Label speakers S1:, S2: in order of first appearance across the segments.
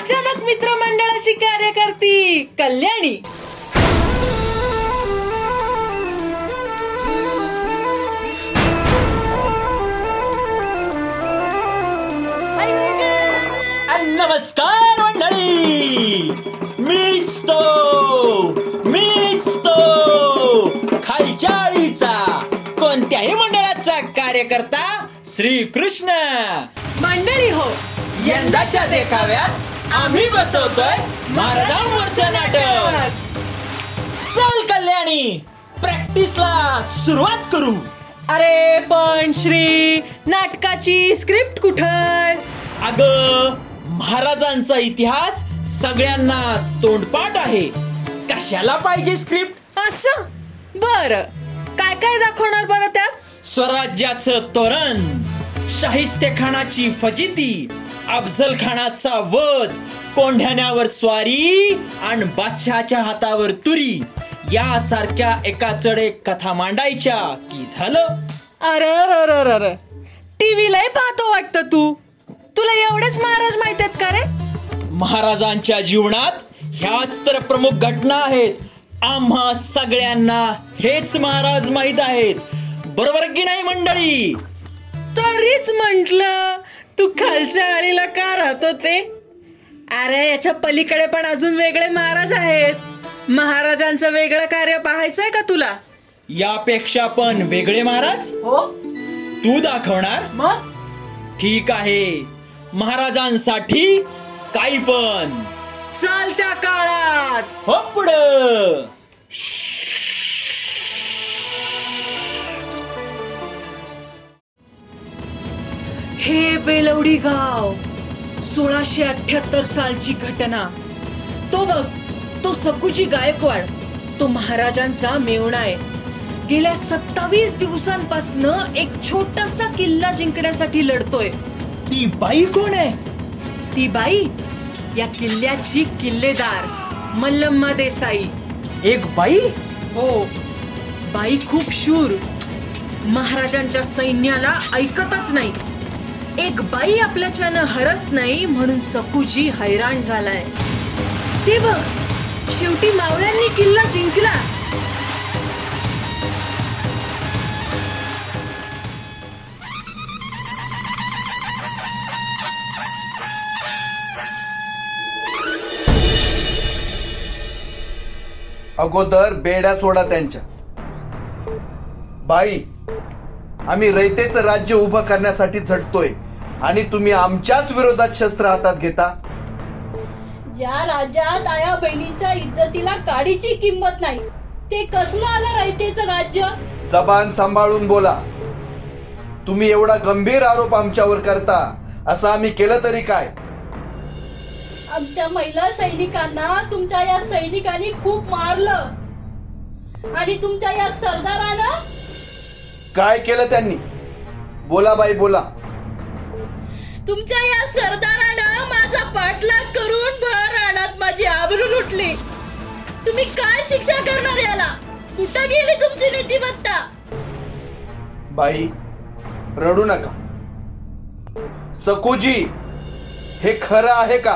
S1: अचानक मित्रमंडळाची कार्यकर्ती कल्याणी.
S2: नमस्कार मंडळी, मीच तो खालच्या आळीचा कोणत्याही मंडळाचा कार्यकर्ता श्रीकृष्ण.
S1: मंडळी हो,
S2: यंदाच्या देखाव्यात आम्ही बसवतोय महाराजांवरचं नाटक. चल कल्याणी, प्रॅक्टिसला सुरुवात करू.
S1: अरे पण श्री, नाटकाची स्क्रिप्ट कुठे?
S2: अगं, महाराजांचा इतिहास सगळ्यांना तोंडपाठ आहे, कशाला पाहिजे स्क्रिप्ट?
S1: असं बर, काय काय दाखवणार बरं त्यात?
S2: स्वराज्याचं तोरण, शाहिस्तेखानाची फजिती, अफजल खानाचा वध, कोंढाण्यावर स्वारी आणि बादशहाच्या हातावर तुरी यासारख्या एकाचड एक कथा मांडायच्या की झालं.
S1: अरे टीव्ही लय पाहतो वाटतं तू. तुला एवढेच महाराज माहित आहेत का रे?
S2: महाराजांच्या जीवनात ह्याच तर प्रमुख घटना आहेत. आम्हा सगळ्यांना हेच महाराज माहित आहेत, बरोबर की नाही मंडळी?
S1: तरीच म्हंटल तू खालच्या आळीला का राहतो ते. अरे याच्या पलीकडे पण अजून वेगळे महाराज आहेत. महाराजांचं वेगळं कार्य पाहायचंय का तुला?
S2: यापेक्षा पण वेगळे महाराज
S1: हो.
S2: तू दाखवणार?
S1: मग
S2: ठीक आहे, महाराजांसाठी काही पण.
S1: चालत्या काळात
S2: हो पुढं.
S1: हे बेलवडी गाव, 1678 सालची घटना. तो बघ, तो सकुजी गायकवाड, तो महाराजांचा मेव्हणा आहे. गेल्या 27 दिवसांपासनं एक छोटासा किल्ला जिंकण्यासाठी लढतोय.
S2: ती बाई कोण आहे?
S1: ती बाई या किल्ल्याची किल्लेदार मल्लम्मा देसाई.
S2: एक बाई?
S1: हो, बाई खूप शूर, महाराजांच्या सैन्याला ऐकतच नाही. एक बाई आपल्याच्यानं हरत नाही म्हणून सकुजी हैराण झालाय. ते बघ, शेवटी मावळ्यांनी किल्ला जिंकला.
S3: अगोदर बेड्या सोडा त्यांच्या. बाई, आम्ही रयतेचं राज्य उभं करण्यासाठी झटतोय आणि तुम्ही आमच्याच विरोधात शस्त्र हातात घेता.
S4: ज्या राज्यात आया बहिणीच्या इज्जतीला काडीची किंमत नाही, ते कसलं आलं रयतेचं राज्य?
S3: जबान सांभाळून बोला. तुम्ही एवढा गंभीर आरोप आमच्यावर करता, असं आम्ही केलं तरी काय?
S4: आमच्या महिला सैनिकांना तुमच्या या सैनिकांनी खूप मारलं आणि तुमच्या या सरदारानं
S3: काय केलं त्यांनी? बोला बाई, बोला.
S4: तुमच्या या सरदारानं माझा पाठलाग करून भर रानात माझी आबरू लुटली. तुम्ही काय शिक्षा करणार याला? कुठं गेली तुमची नीतिमत्ता?
S3: बाई, रडू नका. सकुजी, हे खरं आहे का?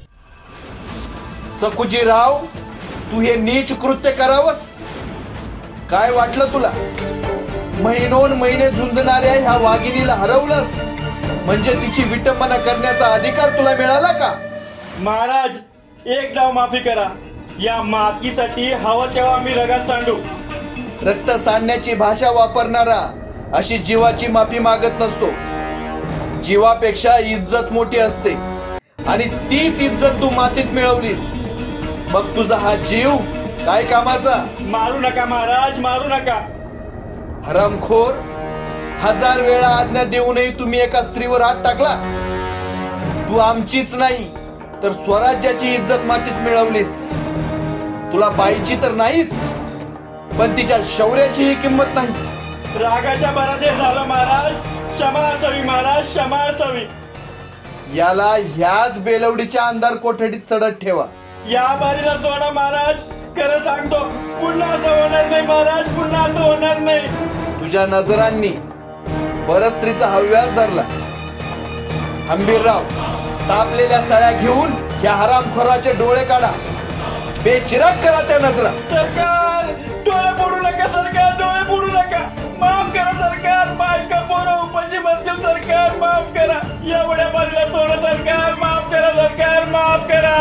S3: सकुजी राव, तू हे नीच कृत्य करावंस? काय वाटलं तुला? महिनोन महिने झुंजणाऱ्या ह्या वाघिणीला हरवलंस म्हणजे तिची विटंबना करण्याचा अधिकार तुला मिळाला का?
S5: महाराज, एक डाव माफी करा. या मातीसाठी हवं तेव्हा आम्ही रगात सांडू.
S3: रक्त सांडण्याची भाषा वापरणारा अशी जीवाची माफी मागत नसतो. जीवापेक्षा इज्जत मोठी असते आणि तीच इज्जत तू मातीत मिळवलीस. मग तुझा हा जीव काय कामाचा?
S5: मारू नका महाराज, मारू नका.
S3: हरामखोर, 1000 वेळा आज्ञा देऊनही तुम्ही एका स्त्रीवर हात टाकला. तू आमचीच नाही तर स्वराज्याची इज्जत मातीत मिळवलीस. तुला बाईची तर नाहीच, पण तिच्या शौर्याचीही किंमत नाही.
S5: रागाच्या भरात हे झालं महाराज. क्षमा असावी महाराज, क्षमा असावी.
S3: याला ह्याच बेलवडीच्या अंधार कोठडीत सडत ठेवा.
S5: या बारीला सोडा महाराज. खरं सांगतो, पुन्हा असं होणार नाही महाराज, पुन्हा असं होणार नाही.
S3: तुझ्या नजरांनी परस्त्रीचा हव्यास धरला. हंबीरराव, तापलेल्या सळ्या घेऊन या हरामखोराचे डोळे काढा, बेचिराग करा त्या नजरा.
S5: सरकार डोळे फोडू नका, सरकार डोळे फोडू नका, माफ करा सरकार, बायका पोरं उपाशी बसतील, सरकार माफ करा, एवढ्या बाजूला सोडा सरकार, माफ करा सरकार, माफ करा.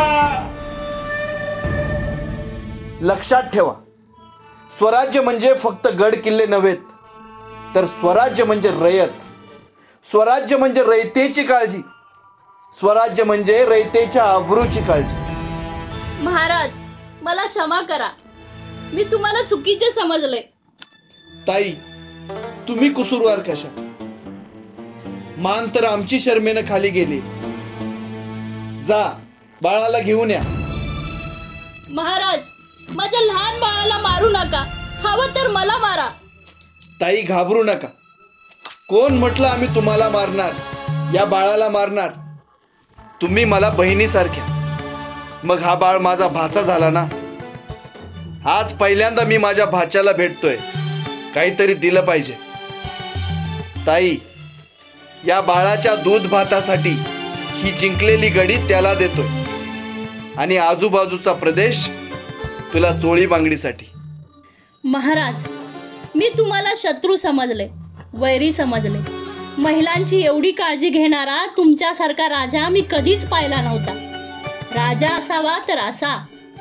S3: लक्षात ठेवा, स्वराज्य म्हणजे फक्त गड किल्ले नव्हेत, तर स्वराज्य म्हणजे रयत. स्वराज्य म्हणजे रयतेची काळजी. स्वराज्य म्हणजे रयतेच्या अब्रूची काळजी.
S4: महाराज, मला क्षमा करा, मी तुम्हाला चुकीचे समजले.
S3: ताई, तुम्ही कुसूरवार कशा? मान तर आमची शर्मेनं खाली गेली. जा, बाळाला घेऊन या.
S4: महाराज, माझ्या लहान बाळाला मारू नका, हवं तर मला मारा.
S3: ताई, घाबरू नका. कोण म्हटलं आम्ही तुम्हाला मारणार? या बाळाला मारणार. तुम्ही मला बहिणीसारख्या, मग हा बाळ माझा भाचा झाला ना. आज पहिल्यांदा मी माझ्या भाच्याला भेटतोय, काहीतरी दिलं पाहिजे. ताई, या बाळाच्या दूध भातासाठी ही जिंकलेली गडी त्याला देतोय, आणि आजूबाजूचा प्रदेश तुला चोळी बांगडीसाठी.
S4: महाराज, मी तुम्हाला शत्रू समजले, वैरी समजले. महिलांची एवढी काळजी घेणारा तुमच्यासारखा राजा मी कधीच पाहिला नव्हता. राजा असावा तर असा.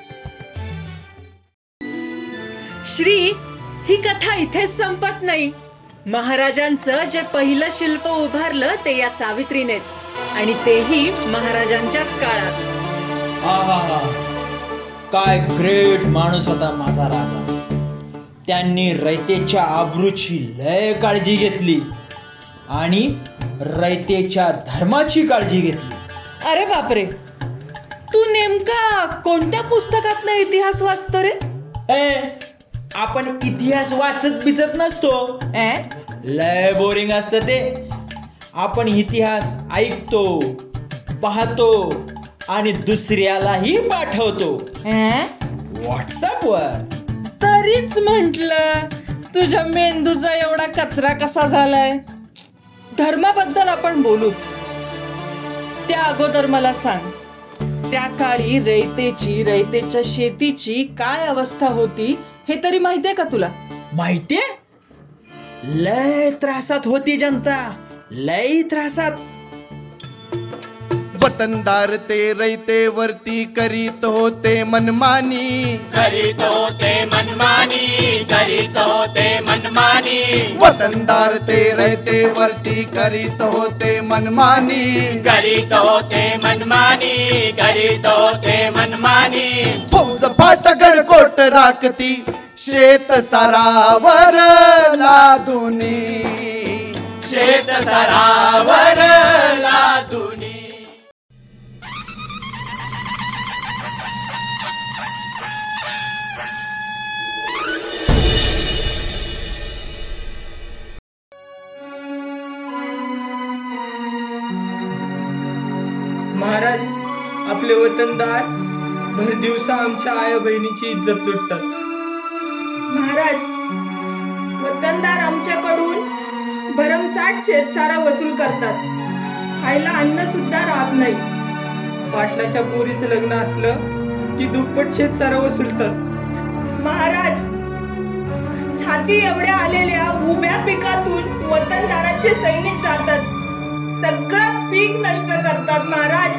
S1: श्री, ही कथा इथेच संपत नाही. महाराजांचं जे पहिलं शिल्प उभारलं ते या सावित्रीनेच, आणि तेही महाराजांच्याच काळात.
S2: आहा, काय ग्रेट माणूस होता माझा राजा. त्यांनी रयतेच्या आबरूची लय काळजी घेतली आणि रयतेच्या धर्माची काळजी घेतली.
S1: अरे बापरे, तू नेमका कोणत्या पुस्तकातला इतिहास वाचतो रे?
S2: आपण इतिहास वाचत बिचत नसतो. लय बोरिंग असतं ते. आपण इतिहास ऐकतो, पाहतो आणि दुसऱ्यालाही पाठवतो व्हॉट्सअपवर.
S1: तरीच म्हंटल, तुझ्या मेंदूचा एवढा कचरा कसा झालाय. धर्माबद्दल आपण बोलूच. त्या अगोदर मला सांग, त्या काळी रयतेच्या शेतीची काय अवस्था होती हे तरी माहितीये का तुला?
S2: माहितीये, लय त्रासात होती जनता, लय त्रासात.
S3: वतनदार ते रयतेवरती करीत होते मनमानी,
S6: करीत होते मनमानी, करीत होते मनमानी.
S3: वतनदार ते रयतेवरती करीत होते मनमानी,
S6: करीत होते मनमानी, करीत होते मनमानी.
S3: फौज फाटगड कोट राखती, शेत सारावर लादुनी,
S6: शेत सरावर लादुनी.
S5: महाराज, आपले वतनदार भर दिवसा आमच्या आया बहिणीची इज्जत लुटतात.
S7: महाराज, वतनदार आमच्याकडून भरमसाठ शेतसारा वसूल करतात. खायला अन्न सुद्धा राहत नाही.
S5: पाटलाच्या पोरीचं लग्न असलं की दुप्पट शेतसारा वसूलतात.
S7: महाराज, छाती एवढ्या आलेल्या उभ्या पिकातून वतनदाराचे सैनिक जातात, सगळं पीक नष्ट करतात. महाराज,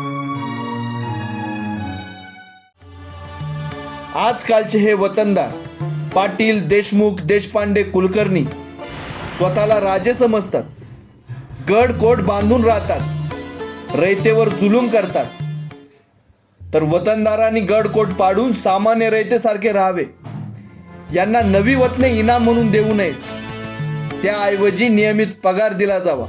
S3: आजकालचे हे वतनदार पाटील, देशमुख, देशपांडे, कुलकर्णी स्वतःला राजे समजतात. गड कोट बांधून राहतात, रयतेवर जुलूम करतात. तर वतनदारांनी गड कोट पाडून सामान्य रयतेसारखे राहावे. यांना नवी वतने इनाम म्हणून देऊ नयेत, त्याऐवजी नियमित पगार दिला जावा.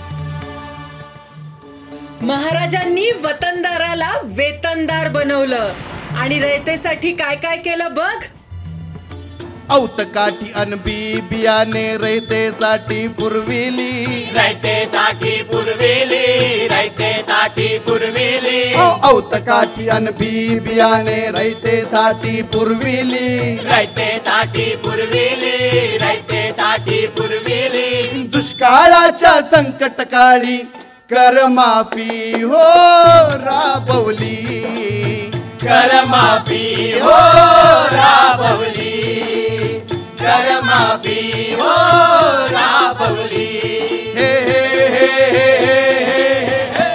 S1: महाराजांनी वतनदाराला वेतनदार बनवलं आणि रयतेसाठी काय काय केलं बघ.
S3: औतकाठी अनबी बियाणे रयतेसाठी पुरविली,
S6: रयतेसाठी पुरविली, रयतेसाठी पुरविली.
S3: औतकाठी अनबी बियाणे रयतेसाठी पुरविली,
S6: रयतेसाठी पुरविली, रयतेसाठी पुरविली.
S3: दुष्काळाच्या संकट काळी कर माफी हो राबवली,
S6: कर माफी हो राबवली, कर माफी हो राबवली.
S3: हे हे हे हे हे हे.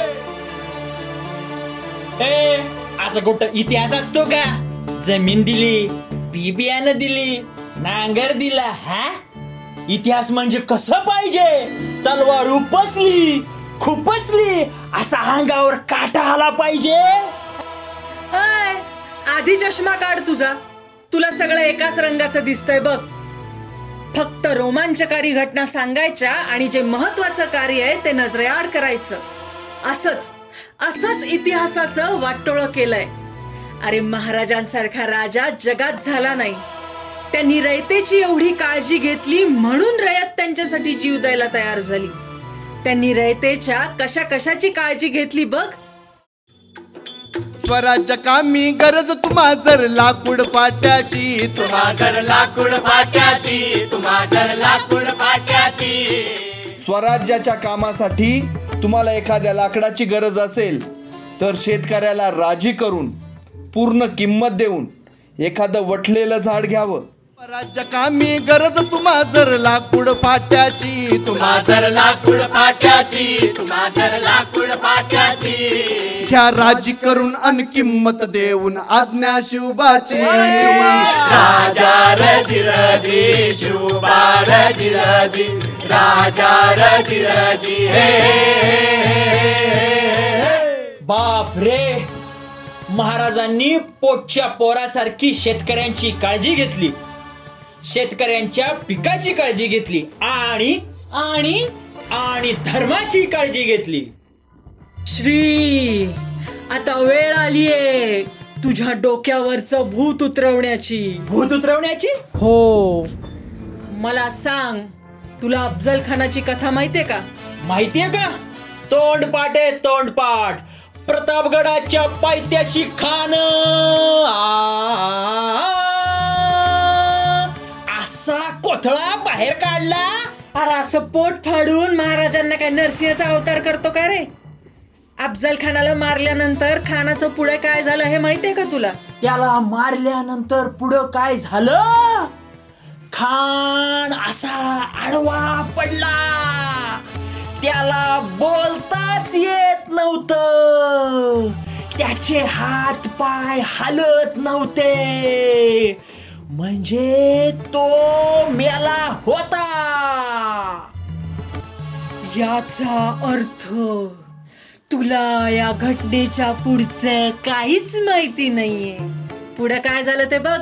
S2: ए असं कुठं इतिहास असतो का? जमीन दिली, बी बियाणं दिली, नांगर दिला. हा इतिहास म्हणजे कसं पाहिजे? तलवार उपसली, खुपसली, असा अंगावर काटा आला पाहिजे.
S1: अय, आधी चष्मा काढ तुझा. तुला सगळं एकाच रंगाचं दिसतंय बघ. फक्त रोमांचकारी घटना सांगायच्या आणि जे महत्वाचं कार्य आहे ते नजरेआड करायचं. असंच इतिहासाचं वाटोळं केलंय. अरे महाराजांसारखा राजा जगात झाला नाही. त्यांनी रयतेची एवढी काळजी घेतली म्हणून रयत त्यांच्यासाठी जीव द्यायला तयार झाली. त्यांनी रयतेच्या कशा कशाची काळजी घेतली बघ.
S3: स्वराज्य कामी गरज तुम्हा जर लाकूड पाट्याची,
S6: तुम्हा जर लाकूड फाट्याची, तुम्हा जर लाकूड फाट्याची.
S3: स्वराज्याच्या कामासाठी तुम्हाला एखाद्या लाकडाची गरज असेल तर शेतकऱ्याला राजी करून पूर्ण किंमत देऊन एखादं वठलेलं झाड घ्यावं. स्वराज्य कामी गरज तुम्हा जर लाकूड फाट्याची,
S6: तुम्हा जर लाकूड फाट्याची, तुम्हा जर लाकूड फाट्याची.
S3: घ्या राजी करून अन किंमत देऊन आज्ञा शिवबाची.
S6: राजा रजिरजी शुभा रजिरजी, राजा रजिरजी.
S2: बाप रे, महाराजांनी पोटच्या पोरासारखी शेतकऱ्यांची काळजी घेतली, शेतकऱ्यांच्या पिकाची काळजी घेतली आणि आणि आणि धर्माची काळजी घेतली.
S1: श्री, आता वेळ आलीये तुझ्या डोक्यावरचं भूत उतरवण्याची.
S2: भूत उतरवण्याची?
S1: हो. मला सांग, तुला अफजल खानाची कथा माहितीये का?
S2: माहितीये का? तोंडपाठ आहे तोंडपाठ. प्रतापगडाच्या पायथ्याशी खान असा कोथळा बाहेर काढला.
S1: अरे असं पोट फाडून महाराजांना काय नरसिंहाचा अवतार करतो का रे? अफजल खानाला मारल्यानंतर खानाचं पुढे काय झालं हे माहितीये का तुला?
S2: त्याला मारल्यानंतर पुढं काय झालं? खान असा आडवा पडला. त्याला बोलताच येत नव्हतं. त्याचे हात पाय हालत नव्हते. म्हणजे तो मेला होता.
S1: याचा अर्थ तुला या घटनेच्या पुढचं काहीच माहिती नाहीये. पुढे काय झालं ते बघ.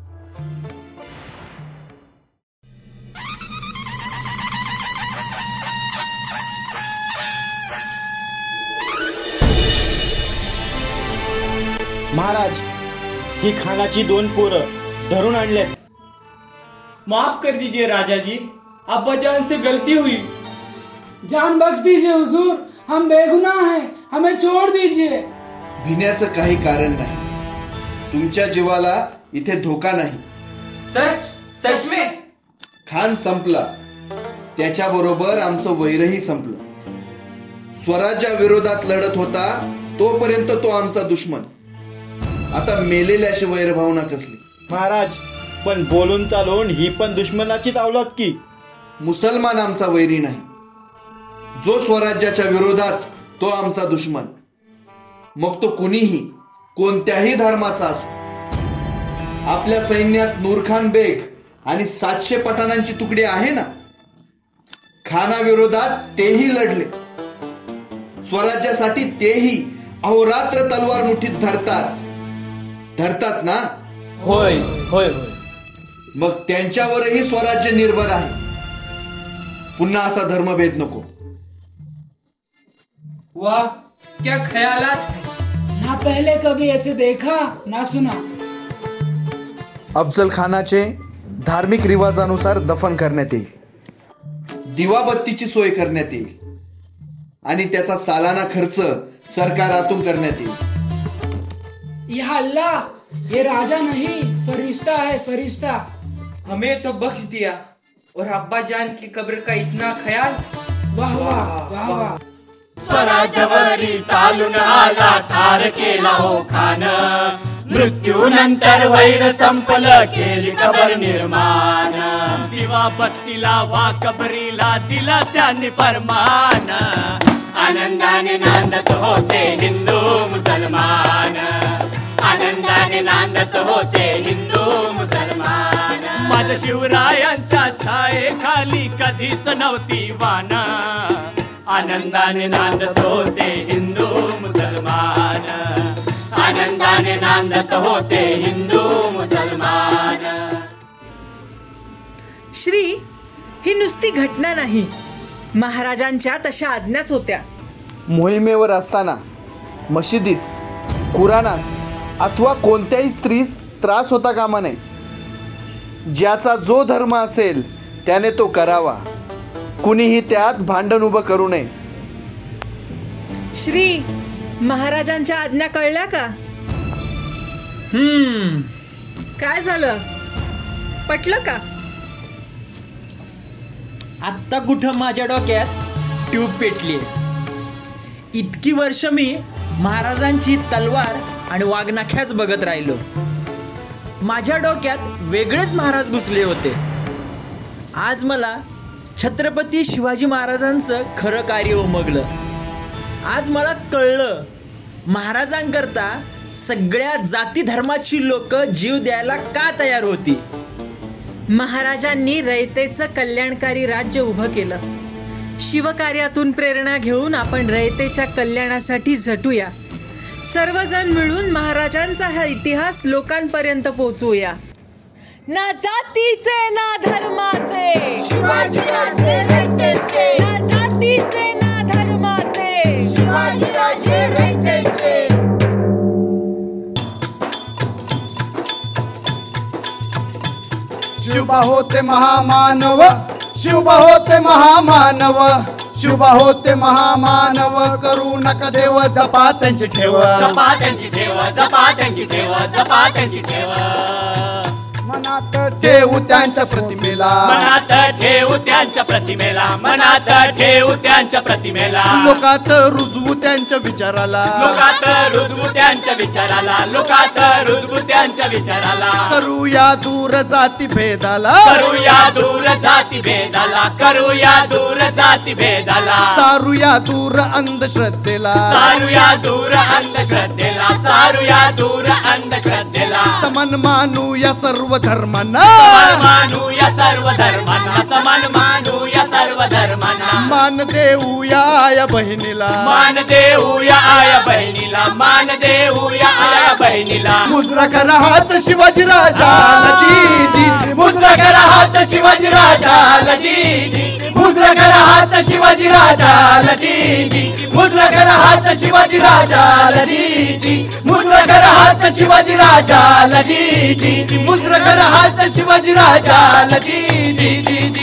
S8: महाराज, ही खानाची 2 पोरं धरून आणलेत.
S5: माफ कर दीजिए राजा जी, अब्बाजान से गलती हुई.
S9: जान बख्श दीजिए हुजूर, हम बेगुनाह हैं, हमें छोड़ दीजिए.
S3: भिण्याचं काही कारण नाही. तुमच्या जीवाला इथे धोका नाही.
S5: सच में
S3: खान संपला, त्याच्याबरोबर आमचं वैरही संपलं. स्वराज्या विरोधात लढत होता तोपर्यंत तो आमचा दुश्मन. आता मेलेल्याशी वैरभावना कसली?
S8: महाराज, पण बोलून चालून ही पण दुश्मनाचीच अवलाद की.
S3: मुसलमान आमचा वैरी नाही. जो स्वराज्याच्या विरोधात तो आमचा दुश्मन. मग तो कुणीही कोणत्याही धर्माचा असो. आपल्या सैन्यात नूरखान बेग आणि 700 पठाणांची तुकडी आहे ना. खानाविरोधात तेही लढले. स्वराज्यासाठी तेही अहोरात्र तलवार मुठीत धरतात ना.
S2: होय होय होय.
S3: मग त्यांच्यावरही स्वराज्य निर्भर आहे. पुन्हा असा धर्मभेद नको.
S5: वाह, क्या ख्यालात है.
S9: ना पहले कभी ऐसे देखा ना सुना.
S3: अफजल खानाचे धार्मिक रिवाजानुसार दफन करण्यात येईल. दिवाबत्तीची सोय करण्यात येईल आणि त्याचा सालाना खर्च सरकारातून करण्यात येईल.
S9: या अल्लाह, ये राजा नहीं फरिश्ता है, फरिश्ता.
S5: हमें तो बख्श दिया और अब्बा जान की कब्र का इतना ख्याल.
S9: वाह वाह वाह वाह.
S6: स्वराज्यावरी चालून आला थार केला हो खान मृत्यूनंतर वैर संपलं केली कबर निर्माण दिवा बत्तीला वा कबरीला दिला त्यांनी फरमान आनंदाने नांदत होते हिंदू मुसलमान आनंदाने नांदत होते हिंदू मुसलमान माझ्या शिवरायांच्या छायेखाली कधीच नव्हती वान आनंदाने नांदत होते हिंदू मुसलमान आनंदाने नांदत होते हिंदू मुसलमान.
S1: श्री, ही नुसती घटना नाही, महाराजांच्या तशा आज्ञाच होत्या.
S3: मोहिमेवर असताना मशिदीस, कुराणास अथवा कोणत्याही स्त्रीस त्रास होता कामा नये. ज्याचा जो धर्म असेल त्याने तो करावा, कुणीही त्यात भांडण उभं करू नये.
S1: श्री, महाराजांच्या आज्ञा कळल्या का? काय झालं, पटलं का?
S2: आत्ता कुठं माझ्या डोक्यात ट्यूब पेटली. इतकी वर्ष मी महाराजांची तलवार आणि वाघनाख्याच बघत राहिलो. माझ्या डोक्यात वेगळेच महाराज घुसले होते. आज मला छत्रपती शिवाजी महाराजांचं खरं कार्य उमगलं. आज मला कळलं, महाराजांकरता सगळ्या जाती धर्माची लोक जीव द्यायला का तयार होती.
S1: महाराजांनी रयतेचं कल्याणकारी राज्य उभं केलं. शिवकार्यातून प्रेरणा घेऊन आपण रयतेच्या कल्याणासाठी झटूया. सर्वजण मिळून महाराजांचा हा इतिहास लोकांपर्यंत पोहोचवूया. ना जातीचे ना धर्माचे
S6: शिवाजीराजे रयतेचे
S1: ना जातीचे ना धर्माचे
S6: शिवाजीराजे रयतेचे
S3: शिवबा होते महामानव, शिवबा होते महामानव, शिवबा होते महामानव, करू नका देव जपा त्यांची ठेव,
S6: जपा त्यांची ठेव, जपा त्यांची ठेव, जपा त्यांची ठेव.
S3: मनात ठेवू त्यांच्या प्रतिमेला,
S6: मनात ठेवू त्यांच्या प्रतिमेला, मनात ठेवू त्यांच्या प्रतिमेला,
S3: लोकात रुजवू त्यांच्या विचाराला,
S6: लोकात रुजवू त्यांच्या विचाराला, लोकात रुजवू त्यांच्या विचाराला.
S3: करूया दूर जाती भेदाला,
S6: करूया दूर जाती भेदाला, करूया दूर जाती भेदाला.
S3: सारूया दूर अंधश्रद्धेला,
S6: सारूया दूर अंधश्रद्धेला, सारूया दूर अंधश्रद्धेला.
S3: समान मानूया सर्व धर्मांना,
S6: समान मानूया सर्व धर्मांना, समान मानूया सर्व धर्मांना.
S3: मान देऊया आया बहिणीला,
S6: मान देऊया आया बहिणीला, मान देऊया आया बहिणीला.
S3: मुजरा करा हात शिवाजी राजाला जी जी,
S6: मुजरा करा हात शिवाजी राजाला जी जी, मुजरा करा हात शिवाजी राजाला जी जी, मुजरा करा हात शिवाजी राजाला जी जी, मुजरा करा हात शिवाजी राजाला जी जी, मुजरा करा हात शिवाजी राजाला जी जी जी.